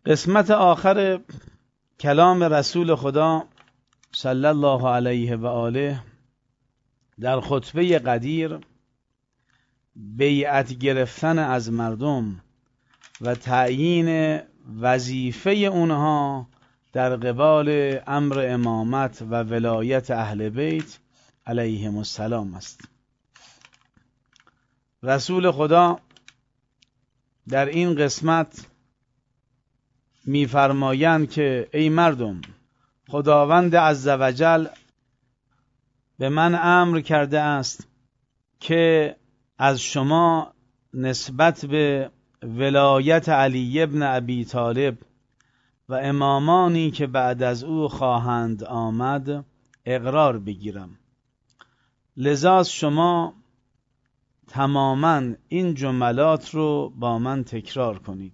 قسمت آخر کلام رسول خدا صلی الله علیه و آله در خطبه قدیر، بیعت گرفتن از مردم و تعیین وظیفه اونها در قبال امر امامت و ولایت اهل بیت علیهم السلام است. رسول خدا در این قسمت می‌فرمایند که ای مردم، خداوند عزوجل به من امر کرده است که از شما نسبت به ولایت علی ابن ابی طالب و امامانی که بعد از او خواهند آمد اقرار بگیرم. لذا شما تماما این جملات رو با من تکرار کنید.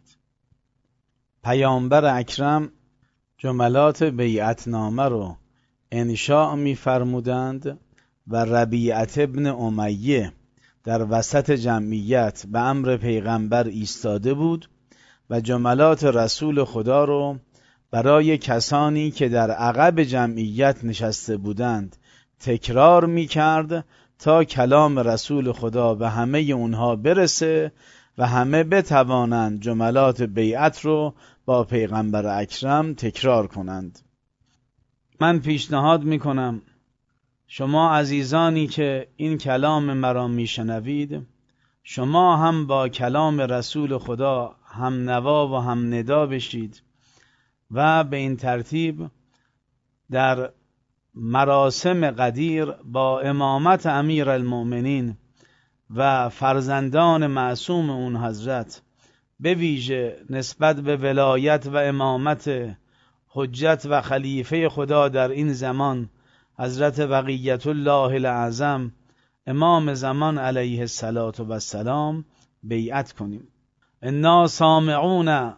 پیامبر اکرم جملات بیعتنامه رو انشاء می‌فرمودند و ربیعت ابن امیه در وسط جمعیت به امر پیغمبر ایستاده بود و جملات رسول خدا رو برای کسانی که در عقب جمعیت نشسته بودند تکرار می‌کرد تا کلام رسول خدا به همه اونها برسه و همه بتوانند جملات بیعت رو با پیغمبر اکرم تکرار کنند. من پیشنهاد میکنم شما عزیزانی که این کلام مرا میشنوید، شما هم با کلام رسول خدا هم نوا و هم ندا بشید و به این ترتیب در مراسم قدیر با امامت امیر المؤمنین و فرزندان معصوم اون حضرت، به ویژه نسبت به ولایت و امامت حجت و خلیفه خدا در این زمان حضرت بقیت الله الاعظم امام زمان علیه السلام بیعت کنیم. انا سامعون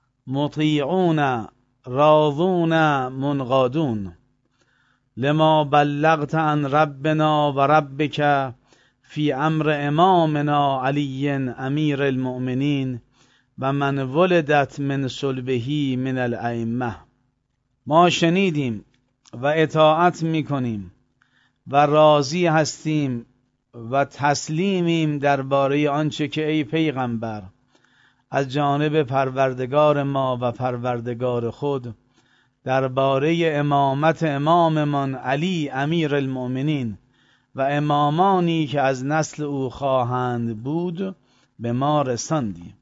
مطیعون راضون منقادون لما بلغت عن ربنا و ربک فی امر امامنا علی امیر المؤمنین و من ولدت من صلبه من الائمه. ما شنیدیم و اطاعت میکنیم و راضی هستیم و تسلیمیم درباره آنچه که ای پیغمبر از جانب پروردگار ما و پروردگار خود درباره امامت اماممان علی امیر المؤمنین و امامانی که از نسل او خواهند بود به ما رساندی.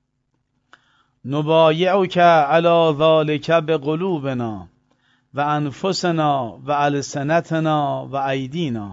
نبایعک علی ذلک بقلوبنا و انفسنا و السنتنا و ایدینا.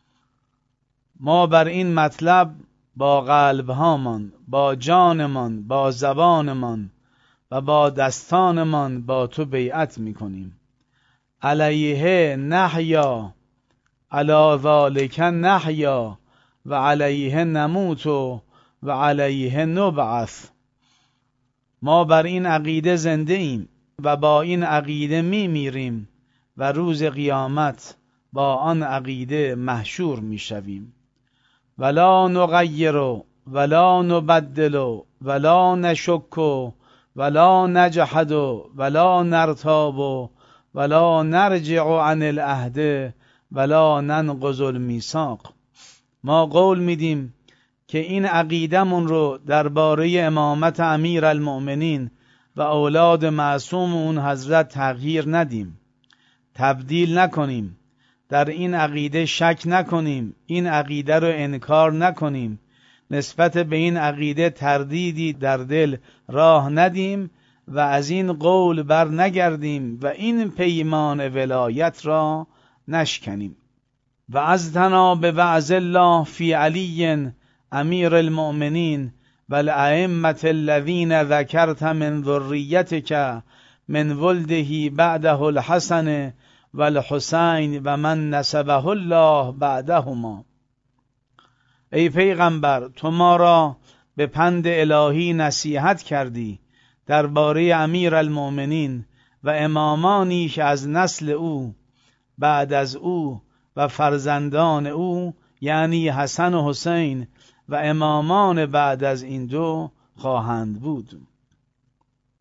ما بر این مطلب با قلبهامان، با جانمان، با زبانمان و با دستانمان با تو بیعت میکنیم. علیه نحیا، علی ذلک نحیا و علیه نموت و علیه نبعث. ما بر این عقیده زنده ایم و با این عقیده میمیریم و روز قیامت با آن عقیده محشور میشویم. ولا نغیر ولا نبدل ولا نشک ولا نجحد ولا نرتاب ولا نرجع عن العهد ولا ننقض المیثاق. ما قول میدیم که این عقیدمون رو درباره امامت امیر المؤمنین و اولاد معصوم اون حضرت تغییر ندیم، تبدیل نکنیم، در این عقیده شک نکنیم، این عقیده رو انکار نکنیم، نسبت به این عقیده تردیدی در دل راه ندیم و از این قول بر نگردیم و این پیمان ولایت را نشکنیم. و از به وعظ الله فی علی امیر المؤمنین و الائمة الذین ذکرت من ذریتک من ولده بعده الحسن و الحسین و من نسبه الله بعدهما. ای پیغمبر، تو ما را به پند الهی نصیحت کردی درباره امیر المؤمنین و امامانی که از نسل او بعد از او و فرزندان او، یعنی حسن و حسین و امامان بعد از این دو خواهند بود.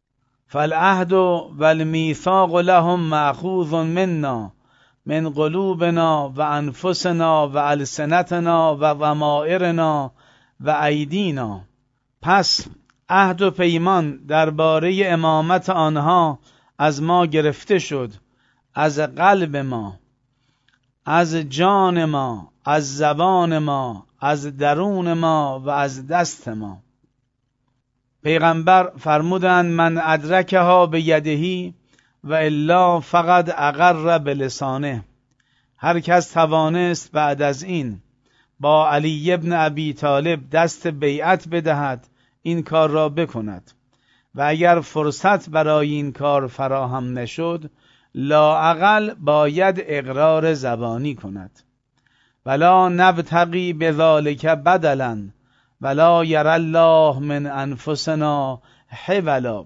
فالعهد والمیثاق لهم مأخوذ منا من قلوبنا و انفسنا و السنتنا و ضمائرنا و ایدینا. پس عهد و پیمان درباره امامت آنها از ما گرفته شد، از قلب ما، از جان ما، از زبان ما، از درون ما و از دست ما. پیغمبر فرمودند من ادرکها به یدهی و الا فقط اقر بلسانه. هر کس توانست بعد از این با علی ابن ابی طالب دست بیعت بدهد این کار را بکند و اگر فرصت برای این کار فراهم نشد لااقل باید اقرار زبانی کند. ولا نبتغی بذلک بدلا ولا یری الله من انفسنا حولا.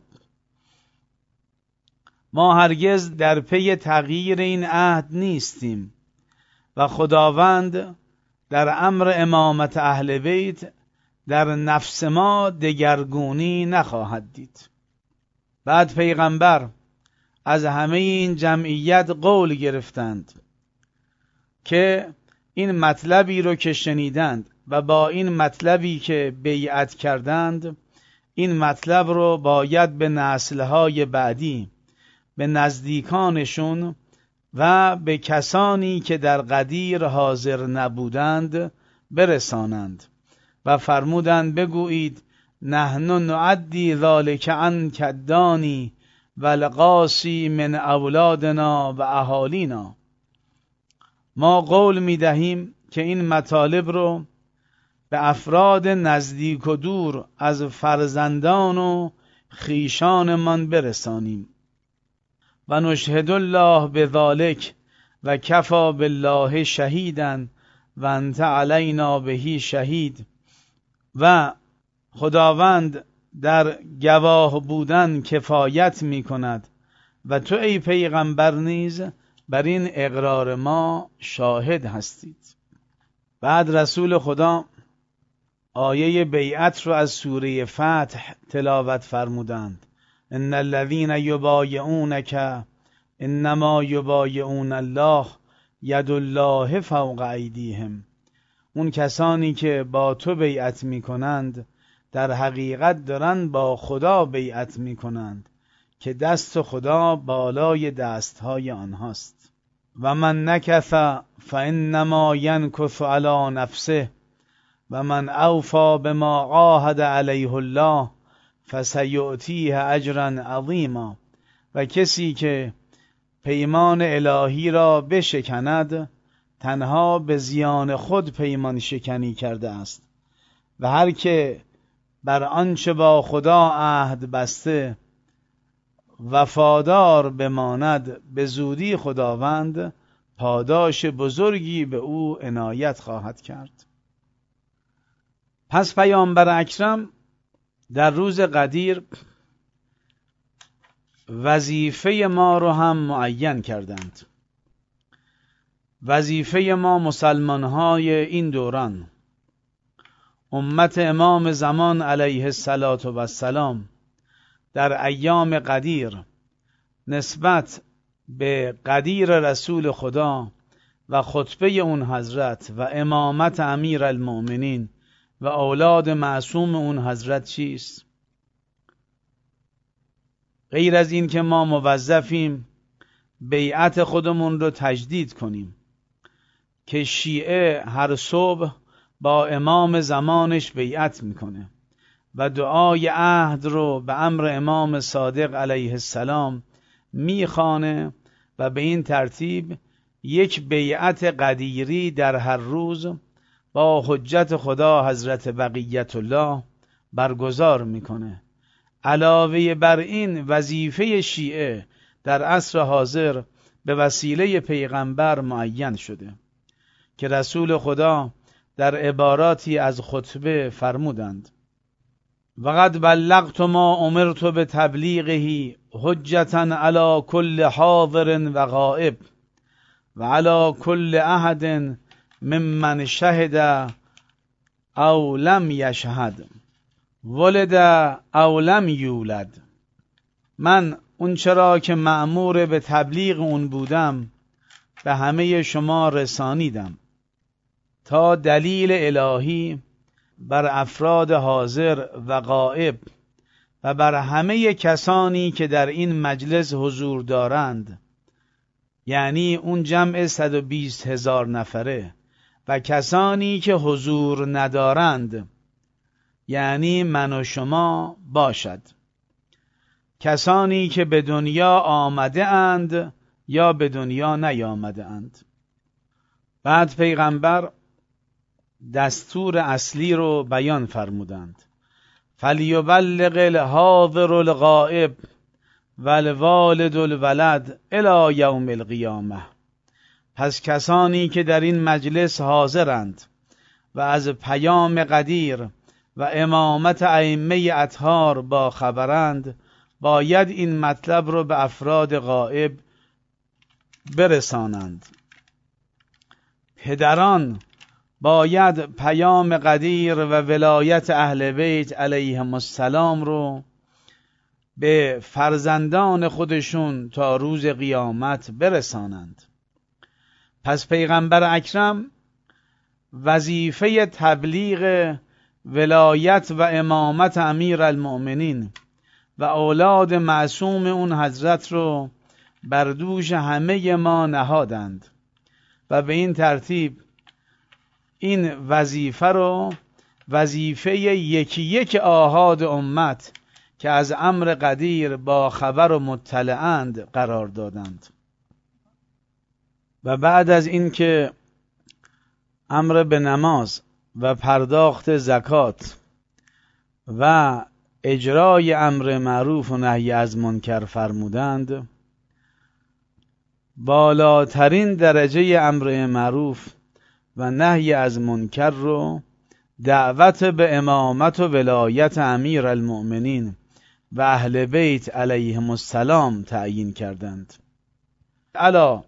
ما هرگز در پی تغییر این عهد نیستیم و خداوند در امر امامت اهل بیت در نفس ما دگرگونی نخواهد دید. بعد پیغمبر از همه این جمعیت قول گرفتند که این مطلبی رو که شنیدند و با این مطلبی که بیعت کردند این مطلب رو باید به نسل‌های بعدی، به نزدیکانشون و به کسانی که در غدیر حاضر نبودند برسانند و فرمودند بگویید نحن نعدی ذلک عنک الدانی و القاصی من اولادنا و اهالینا. ما قول میدهیم که این مطالب رو به افراد نزدیک و دور از فرزندان و خیشانمان برسانیم و نشهد الله بذلک و کفا بالله شهیدا و انت علینا به شهید. و خداوند در گواه بودن کفایت می کند و تو ای پیغمبر نیز بر این اقرار ما شاهد هستید. بعد رسول خدا آیه بیعت رو از سوره فتح تلاوت فرمودند. ان الذين یبایعونک انما یبایعون الله ید الله فوق ایدیهم. اون کسانی که با تو بیعت می کنند در حقیقت دارن با خدا بیعت می کنند که دست خدا بالای دستهای آنهاست. و من نکث فانما ینکث علی نفسه و من اوفی بما عاهد علیه الله فسیؤتیه اجرا عظیما. و کسی که پیمان الهی را بشکند تنها به زیان خود پیمان شکنی کرده است و هر که بر آنچه با خدا عهد بسته وفادار بماند به زودی خداوند پاداش بزرگی به او عنایت خواهد کرد. پس پیامبر اکرم در روز غدیر وظیفه ما رو هم معین کردند. وظیفه ما مسلمان‌های این دوران، امت امام زمان علیه السلام در ایام غدیر نسبت به غدیر رسول خدا و خطبه اون حضرت و امامت امیر المؤمنین و اولاد معصوم اون حضرت چیست؟ غیر از این که ما موظفیم بیعت خودمون رو تجدید کنیم که شیعه هر صبح با امام زمانش بیعت میکنه و دعای عهد رو به امر امام صادق علیه السلام میخوانه و به این ترتیب یک بیعت غدیری در هر روز با حجت خدا حضرت بقیت الله برگزار میکنه. علاوه بر این وظیفه شیعه در عصر حاضر به وسیله پیغمبر معین شده که رسول خدا در عباراتی از خطبه فرمودند وقد بلغت ما امرت بتبلیغه حجة علی کل حاضر و غائب و علی کل احد ممن شهد او لم یشهد ولد او لم یولد. من اون چرا که مأمور به تبلیغ اون بودم به همه شما رسانیدم تا دلیل الهی بر افراد حاضر و غائب و بر همه کسانی که در این مجلس حضور دارند، یعنی اون جمع 120,000 نفره، و کسانی که حضور ندارند، یعنی من و شما باشد، کسانی که به دنیا آمده اند یا به دنیا نیامده اند. بعد پیغمبر دستور اصلی رو بیان فرمودند: فلیبلغ الحاضر الغائب والوالد الولد الی یوم القیامه. پس کسانی که در این مجلس حاضرند و از پیام قدیر و امامت ائمه اطهار با خبرند، باید این مطلب رو به افراد غائب برسانند. پدران باید پیام قدیر و ولایت اهل بیت علیهم السلام رو به فرزندان خودشون تا روز قیامت برسانند. پس پیغمبر اکرم وظیفه تبلیغ ولایت و امامت امیر المؤمنین و اولاد معصوم اون حضرت رو بر دوش همه ما نهادند و به این ترتیب این وظیفه رو وظیفه یکی یک آحاد امت که از امر قدیر با خبر و مطلعند قرار دادند. و بعد از این که امر به نماز و پرداخت زکات و اجرای امر معروف و نهی از منکر فرمودند، بالاترین درجه امر معروف و نهی از منکر رو دعوت به امامت و ولایت امیر المؤمنین و اهل بیت علیهم السلام تعیین کردند. الا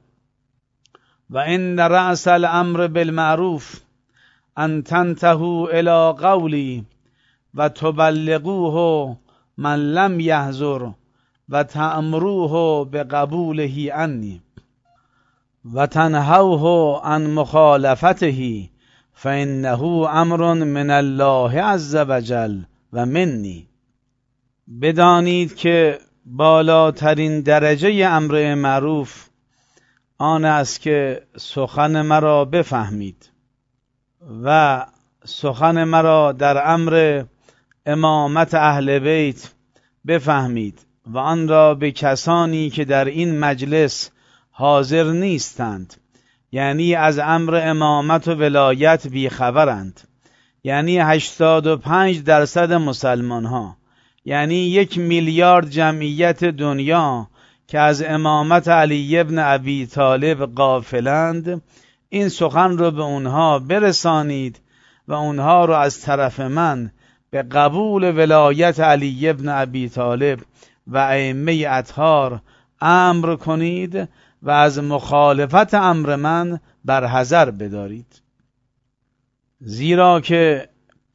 و ان رأس الامر بالمعروف ان تنتهوا الی قولی و تبلغوه من لم یحضر و تأمروه بقبوله عنی و تنهوه عن مخالفته فانه امر من الله عز وجل و منی. بدانید که بالاترین درجه امر معروف آن است که سخن مرا بفهمید و سخن مرا در امر امامت اهل بیت بفهمید و آن را به کسانی که در این مجلس حاضر نیستند، یعنی از امر امامت و ولایت بیخبرند، یعنی 85% مسلمان ها، یعنی 1 میلیارد جمعیت دنیا که از امامت علی ابن ابی طالب غافلند، این سخن رو به اونها برسانید و اونها رو از طرف من به قبول ولایت علی ابن ابی طالب و ائمه اطهار امر کنید و از مخالفت امر من برحذر بدارید. زیرا که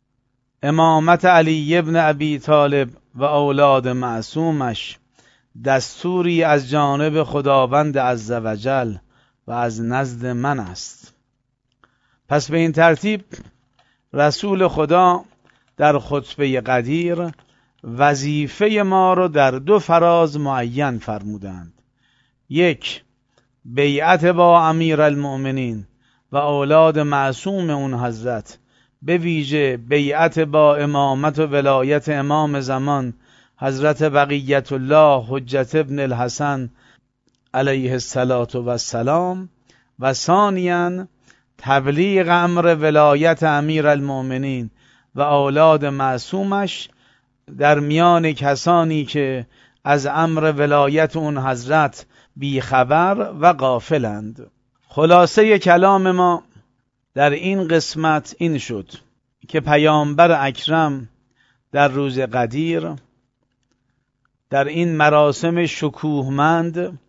امامت علی ابن ابی طالب و اولاد معصومش دستوری از جانب خداوند عزوجل و از نزد من است. پس به این ترتیب رسول خدا در خطبه قدیر وظیفه ما رو در 2 فراز معین فرمودند: 1 بیعت با امیر المؤمنین و اولاد معصوم اون حضرت، به ویژه بیعت با امامت و ولایت امام زمان حضرت بقیت الله حجت ابن الحسن علیه السلام، و ثانیاً تبلیغ امر ولایت امیر المؤمنین و اولاد معصومش در میان کسانی که از امر ولایت اون حضرت بیخبر و غافلند. خلاصه کلام ما در این قسمت این شد که پیامبر اکرم در روز قدیر در این مراسم شکوهمند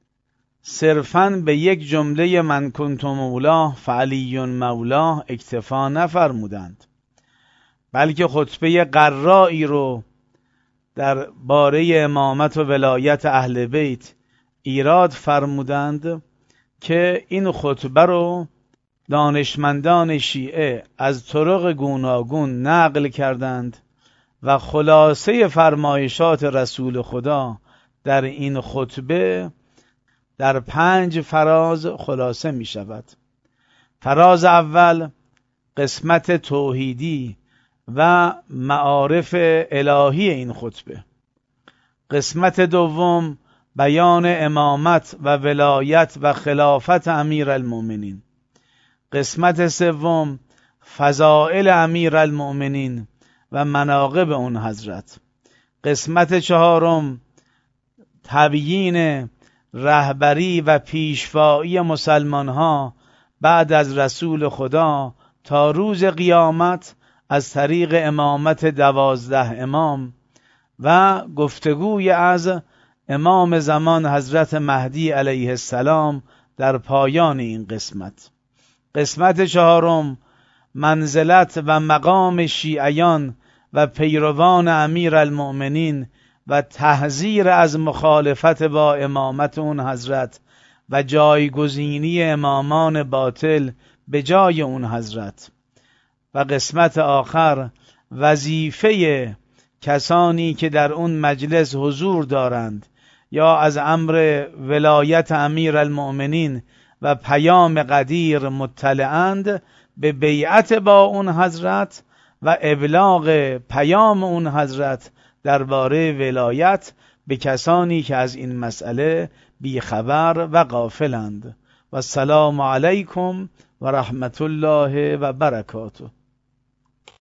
صرفاً به یک جمله من کنت مولاه فعلی مولاه اکتفا نفرمودند، بلکه خطبه قرایی رو در باره امامت و ولایت اهل بیت ایراد فرمودند که این خطبه رو دانشمندان شیعه از طرق گوناگون نقل کردند و خلاصه فرمایشات رسول خدا در این خطبه در 5 فراز خلاصه می شود. فراز اول قسمت توحیدی و معارف الهی این خطبه. قسمت دوم بیان امامت و ولایت و خلافت امیرالمؤمنین. قسمت سوم فضائل امیرالمؤمنین و مناقب اون حضرت. قسمت چهارم تبیین رهبری و پیشوایی مسلمان ها بعد از رسول خدا تا روز قیامت از طریق امامت 12 امام و گفتگوی از امام زمان حضرت مهدی علیه السلام در پایان این قسمت. قسمت چهارم منزلت و مقام شیعیان و پیروان امیرالمؤمنین و تحذیر از مخالفت با امامت اون حضرت و جایگزینی امامان باطل به جای اون حضرت. و قسمت آخر وظیفه کسانی که در اون مجلس حضور دارند یا از امر ولایت امیرالمؤمنین و پیام قدیر مطلعند به بیعت با اون حضرت و ابلاغ پیام اون حضرت درباره ولایت به کسانی که از این مسئله بیخبر و غافلند. و السلام علیکم و رحمت الله و برکاته.